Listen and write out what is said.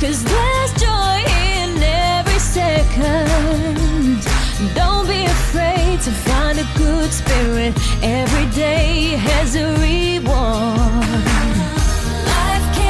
'cause there's joy in every second. Don't be afraid to find a good spirit. Every day has a reward.